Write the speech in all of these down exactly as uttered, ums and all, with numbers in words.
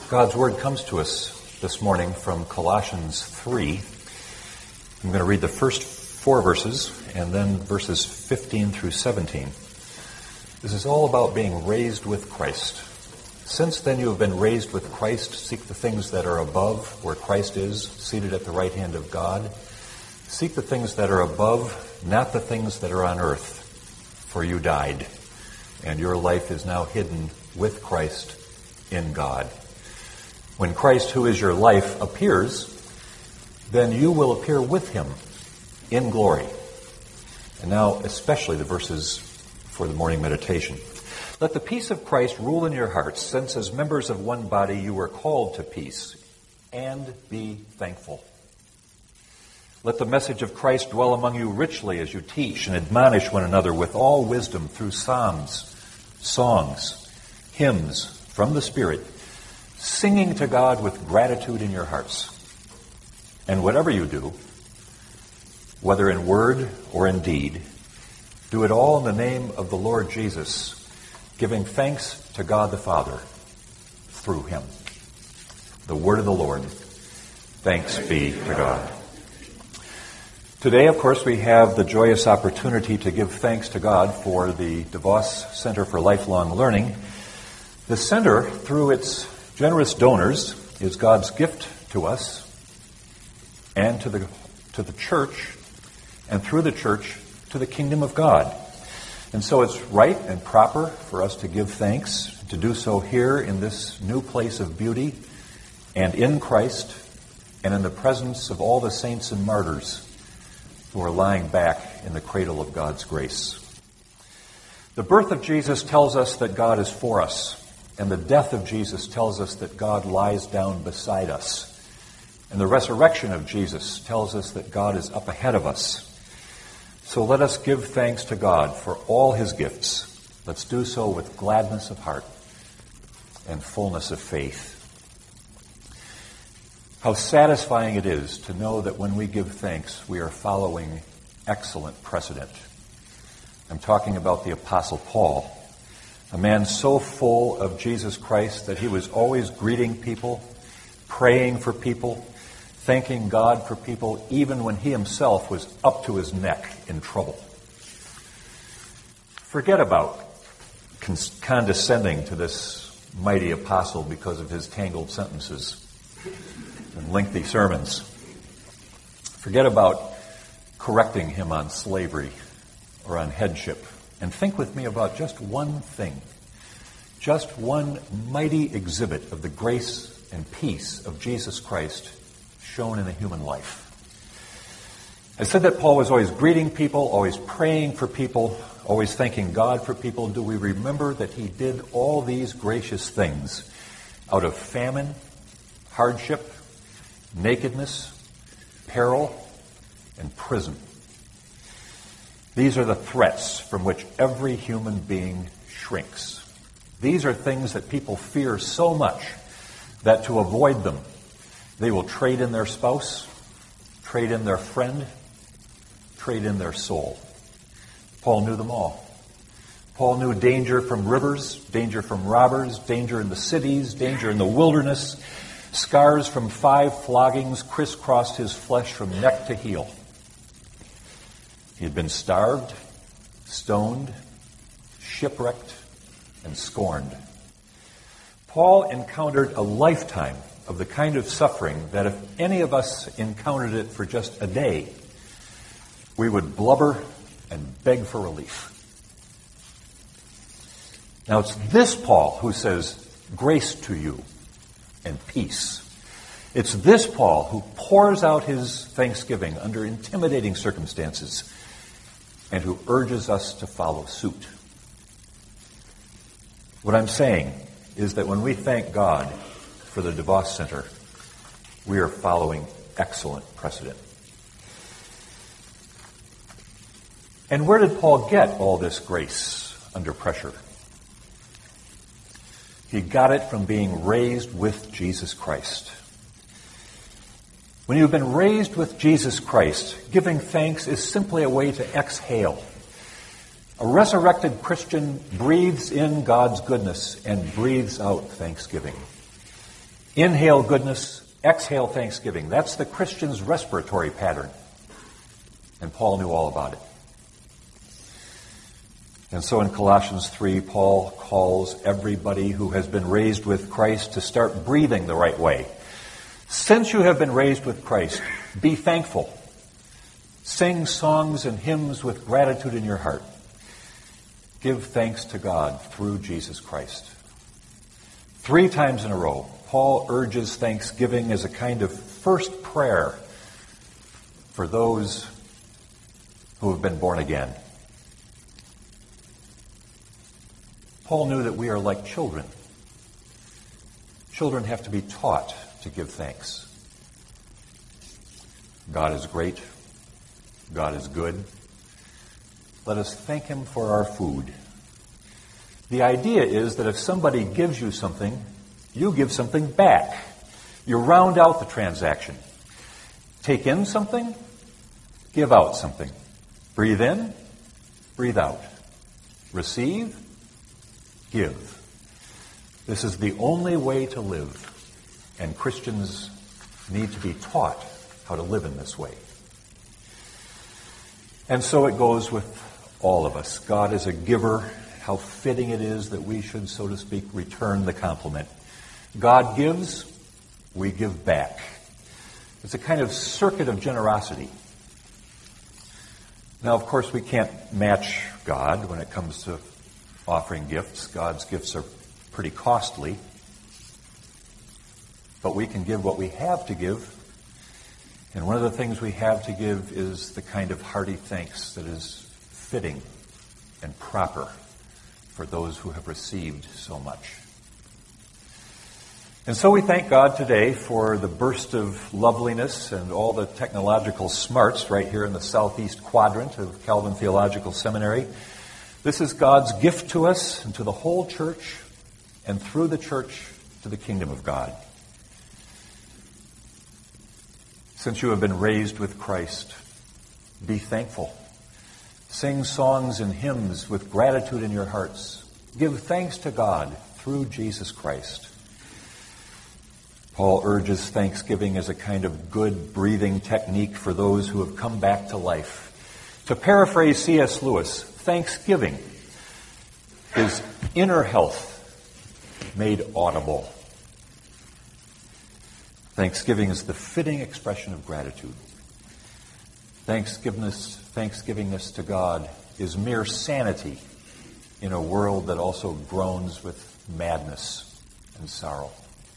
God's Word comes to us this morning from Colossians three. I'm going to read the first four verses and then verses fifteen through seventeen. This is all about being raised with Christ. Since then you have been raised with Christ, seek the things that are above, where Christ is, seated at the right hand of God. Seek the things that are above, not the things that are on earth, for you died, and your life is now hidden with Christ in God. When Christ, who is your life, appears, then you will appear with him in glory. And now, especially the verses for the morning meditation. Let the peace of Christ rule in your hearts, since as members of one body you were called to peace, and be thankful. Let the message of Christ dwell among you richly as you teach and admonish one another with all wisdom through psalms, songs, hymns from the Spirit, singing to God with gratitude in your hearts. And whatever you do, whether in word or in deed, do it all in the name of the Lord Jesus, giving thanks to God the Father through him. The word of the Lord. Thanks be to God. Today, of course, we have the joyous opportunity to give thanks to God for the DeVos Center for Lifelong Learning. The center, through its generous donors, is God's gift to us and to the to the church, and through the church to the kingdom of God. And so it's right and proper for us to give thanks, to do so here in this new place of beauty and in Christ and in the presence of all the saints and martyrs who are lying back in the cradle of God's grace. The birth of Jesus tells us that God is for us, and the death of Jesus tells us that God lies down beside us. And the resurrection of Jesus tells us that God is up ahead of us. So let us give thanks to God for all his gifts. Let's do so with gladness of heart and fullness of faith. How satisfying it is to know that when we give thanks, we are following excellent precedent. I'm talking about the Apostle Paul, a man so full of Jesus Christ that he was always greeting people, praying for people, thanking God for people, even when he himself was up to his neck in trouble. Forget about con- condescending to this mighty apostle because of his tangled sentences and lengthy sermons. Forget about correcting him on slavery or on headship. And think with me about just one thing, just one mighty exhibit of the grace and peace of Jesus Christ shown in a human life. I said that Paul was always greeting people, always praying for people, always thanking God for people. Do we remember that he did all these gracious things out of famine, hardship, nakedness, peril, and prison? These are the threats from which every human being shrinks. These are things that people fear so much that to avoid them, they will trade in their spouse, trade in their friend, trade in their soul. Paul knew them all. Paul knew danger from rivers, danger from robbers, danger in the cities, danger in the wilderness. Scars from five floggings crisscrossed his flesh from neck to heel. He had been starved, stoned, shipwrecked, and scorned. Paul encountered a lifetime of the kind of suffering that if any of us encountered it for just a day, we would blubber and beg for relief. Now it's this Paul who says, grace to you and peace. It's this Paul who pours out his thanksgiving under intimidating circumstances and who urges us to follow suit. What I'm saying is that when we thank God for the DeVos Center, we are following excellent precedent. And where did Paul get all this grace under pressure? He got it from being raised with Jesus Christ. When you've been raised with Jesus Christ, giving thanks is simply a way to exhale. A resurrected Christian breathes in God's goodness and breathes out thanksgiving. Inhale goodness, exhale thanksgiving. That's the Christian's respiratory pattern. And Paul knew all about it. And so in Colossians three, Paul calls everybody who has been raised with Christ to start breathing the right way. Since you have been raised with Christ, be thankful. Sing songs and hymns with gratitude in your heart. Give thanks to God through Jesus Christ. Three times in a row, Paul urges thanksgiving as a kind of first prayer for those who have been born again. Paul knew that we are like children. Children have to be taught to give thanks. God is great. God is good. Let us thank him for our food. The idea is that if somebody gives you something, you give something back. You round out the transaction. Take in something, give out something. Breathe in, breathe out. Receive, give. This is the only way to live, and Christians need to be taught how to live in this way. And so it goes with all of us. God is a giver. How fitting it is that we should, so to speak, return the compliment. God gives, we give back. It's a kind of circuit of generosity. Now, of course, we can't match God when it comes to offering gifts. God's gifts are pretty costly. But we can give what we have to give. And one of the things we have to give is the kind of hearty thanks that is fitting and proper for those who have received so much. And so we thank God today for the burst of loveliness and all the technological smarts right here in the southeast quadrant of Calvin Theological Seminary. This is God's gift to us and to the whole church, and through the church to the kingdom of God. Since you have been raised with Christ, be thankful. Sing songs and hymns with gratitude in your hearts. Give thanks to God through Jesus Christ. Paul urges thanksgiving as a kind of good breathing technique for those who have come back to life. To paraphrase C S Lewis, thanksgiving is inner health made audible. Thanksgiving is the fitting expression of gratitude. Thanksgivingness, thanksgivingness to God is mere sanity in a world that also groans with madness and sorrow.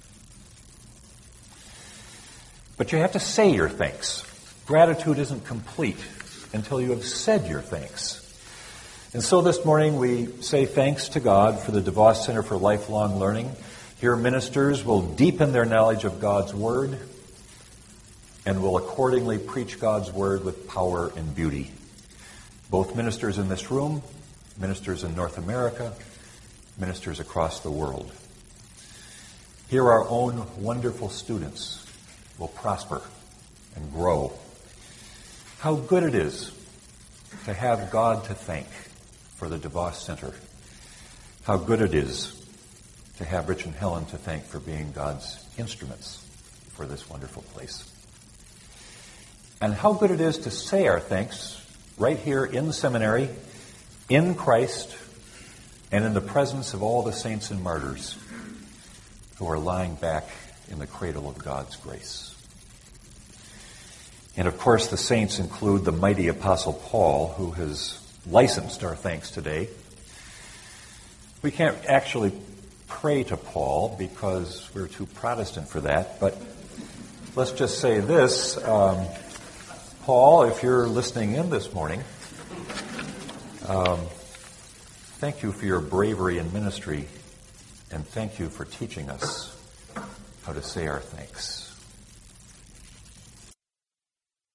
But you have to say your thanks. Gratitude isn't complete until you have said your thanks. And so this morning we say thanks to God for the DeVos Center for Lifelong Learning. Here ministers will deepen their knowledge of God's Word and will accordingly preach God's Word with power and beauty. Both ministers in this room, ministers in North America, ministers across the world. Here our own wonderful students will prosper and grow. How good it is to have God to thank for the DeVos Center. How good it is to have Rich and Helen to thank for being God's instruments for this wonderful place. And how good it is to say our thanks right here in the seminary, in Christ, and in the presence of all the saints and martyrs who are lying back in the cradle of God's grace. And of course, the saints include the mighty Apostle Paul, who has licensed our thanks today. We can't actually pray to Paul because we're too Protestant for that, but let's just say this. Um, Paul, if you're listening in this morning, um, thank you for your bravery in ministry, and thank you for teaching us how to say our thanks.